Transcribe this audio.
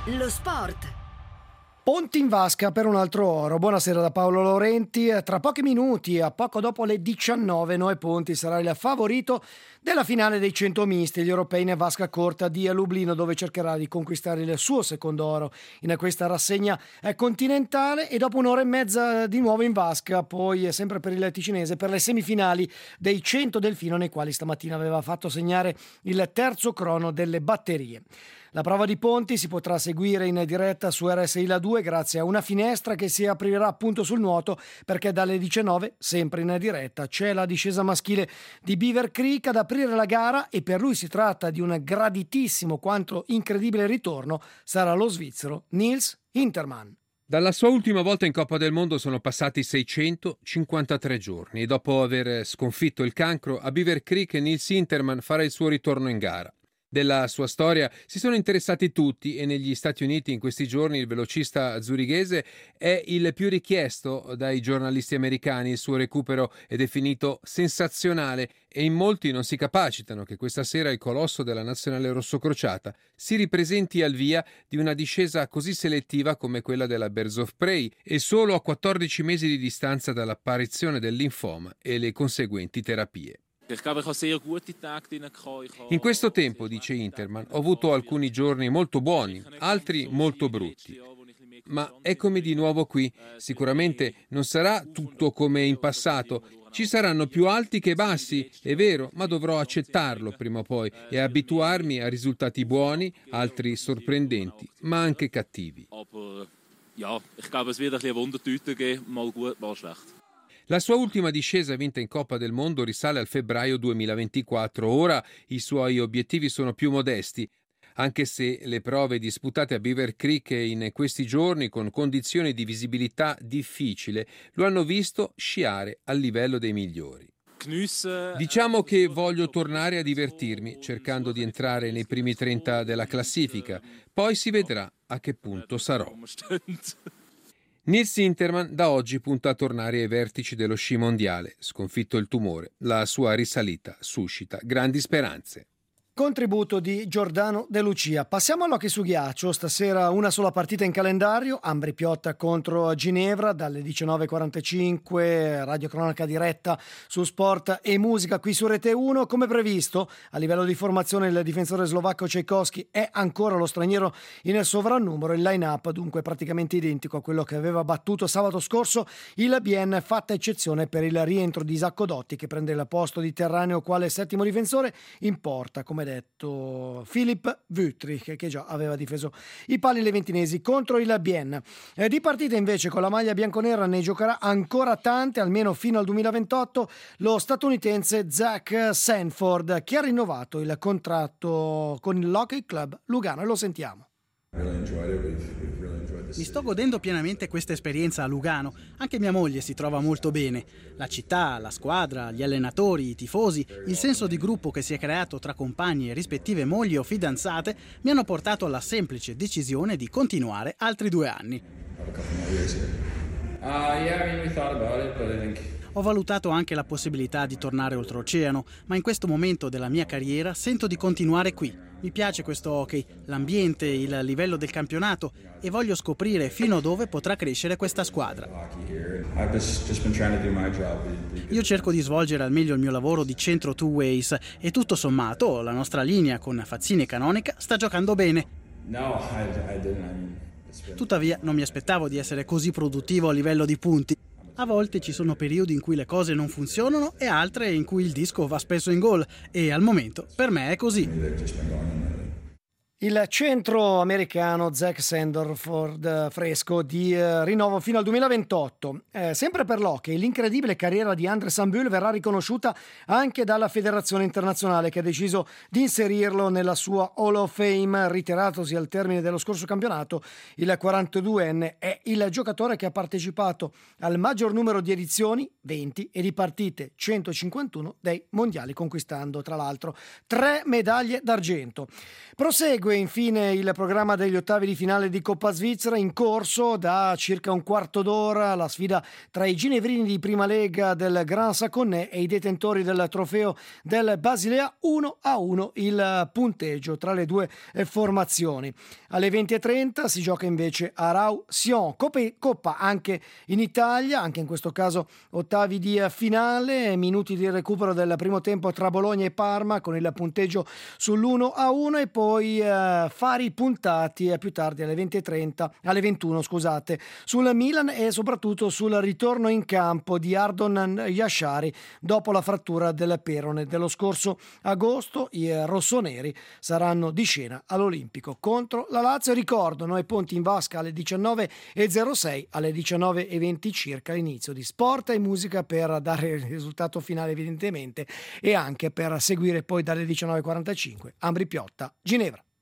Lo sport. Ponti in vasca per un altro oro. Buonasera da Paolo Laurenti. Tra pochi minuti, a poco dopo le 19, Noè Ponti sarà il favorito della finale dei 100 misti, gli europei in vasca corta di Lublino, dove cercherà di conquistare il suo secondo oro in questa rassegna continentale. E dopo un'ora e mezza di nuovo in vasca, poi sempre per il ticinese, per le semifinali dei 100 delfino, nei quali stamattina aveva fatto segnare il terzo crono delle batterie. La prova di Ponti si potrà seguire in diretta su RSI La 2 grazie a una finestra che si aprirà appunto sul nuoto, perché dalle 19, sempre in diretta, c'è la discesa maschile di Beaver Creek ad aprire la gara, e per lui si tratta di un graditissimo quanto incredibile ritorno. Sarà lo svizzero Nils Hintermann. Dalla sua ultima volta in Coppa del Mondo sono passati 653 giorni e dopo aver sconfitto il cancro, a Beaver Creek Nils Hintermann farà il suo ritorno in gara. Della sua storia si sono interessati tutti e negli Stati Uniti in questi giorni il velocista zurighese è il più richiesto dai giornalisti americani. Il suo recupero è definito sensazionale e in molti non si capacitano che questa sera il colosso della nazionale rossocrociata si ripresenti al via di una discesa così selettiva come quella della Birds of Prey, e solo a 14 mesi di distanza dall'apparizione del linfoma e le conseguenti terapie. In questo tempo, dice Hintermann, ho avuto alcuni giorni molto buoni, altri molto brutti. Ma eccomi di nuovo qui. Sicuramente non sarà tutto come in passato. Ci saranno più alti che bassi, è vero, ma dovrò accettarlo prima o poi e abituarmi a risultati buoni, altri sorprendenti, ma anche cattivi. La sua ultima discesa vinta in Coppa del Mondo risale al febbraio 2024. Ora i suoi obiettivi sono più modesti, anche se le prove disputate a Beaver Creek in questi giorni, con condizioni di visibilità difficile, lo hanno visto sciare al livello dei migliori. Diciamo che voglio tornare a divertirmi, cercando di entrare nei primi 30 della classifica. Poi si vedrà a che punto sarò. Nils Hintermann da oggi punta a tornare ai vertici dello sci mondiale. Sconfitto il tumore, la sua risalita suscita grandi speranze. Contributo di Giordano De Lucia. Passiamo all'hockey su ghiaccio. Stasera una sola partita in calendario, Ambri Piotta contro Ginevra dalle 19.45, radiocronaca diretta su Sport e Musica qui su Rete 1. Come previsto, a livello di formazione il difensore slovacco Čajkovský è ancora lo straniero in sovrannumero. Il line-up dunque praticamente identico a quello che aveva battuto sabato scorso il Bien, fatta eccezione per il rientro di Isacco Dotti, che prende il posto di Terraneo quale settimo difensore. In porta, come detto, Filip Wüttrich, che già aveva difeso i pali leventinesi contro il Bien. Di partite invece con la maglia bianconera ne giocherà ancora tante, almeno fino al 2028, lo statunitense Zach Sanford, che ha rinnovato il contratto con il Hockey Club Lugano, e lo sentiamo. Mi sto godendo pienamente questa esperienza a Lugano. Anche mia moglie si trova molto bene. La città, la squadra, gli allenatori, i tifosi, il senso di gruppo che si è creato tra compagni e rispettive mogli o fidanzate mi hanno portato alla semplice decisione di continuare altri 2 anni. Ho valutato anche la possibilità di tornare oltreoceano, ma in questo momento della mia carriera sento di continuare qui. Mi piace questo hockey, l'ambiente, il livello del campionato, e voglio scoprire fino a dove potrà crescere questa squadra. Io cerco di svolgere al meglio il mio lavoro di centro two ways e tutto sommato la nostra linea con Fazzini e Canonica sta giocando bene. Tuttavia non mi aspettavo di essere così produttivo a livello di punti. A volte ci sono periodi in cui le cose non funzionano e altre in cui il disco va spesso in gol, e al momento per me è così. Il centro americano Zach Sanford, fresco di rinnovo fino al 2028. Sempre per l'hockey, l'incredibile carriera di André Sambul verrà riconosciuta anche dalla Federazione Internazionale, che ha deciso di inserirlo nella sua Hall of Fame. Ritiratosi al termine dello scorso campionato, il 42enne è il giocatore che ha partecipato al maggior numero di edizioni, 20, e di partite, 151, dei mondiali, conquistando tra l'altro 3 medaglie d'argento. Prosegue Prosegue infine il programma degli ottavi di finale di Coppa Svizzera. In corso da circa un quarto d'ora la sfida tra i ginevrini di prima lega del Gran Saconnet e i detentori del trofeo del Basilea. 1-1 il punteggio tra le due formazioni. Alle 20:30 si gioca invece a Rau-Sion, Coppa anche in Italia, anche in questo caso ottavi di finale, minuti di recupero del primo tempo tra Bologna e Parma con il punteggio sull'1-1 e poi fari puntati più tardi alle 20:30, alle 21 scusate, sul Milan e soprattutto sul ritorno in campo di Ardon Yashari dopo la frattura del perone dello scorso agosto. I rossoneri saranno di scena all'Olimpico contro la Lazio. Ricordo, noi Ponti in Vasca alle 19:06, alle 19:20 circa l'inizio di Sport e Musica per dare il risultato finale evidentemente e anche per seguire poi dalle 19:45 Ambri Piotta, Ginevra.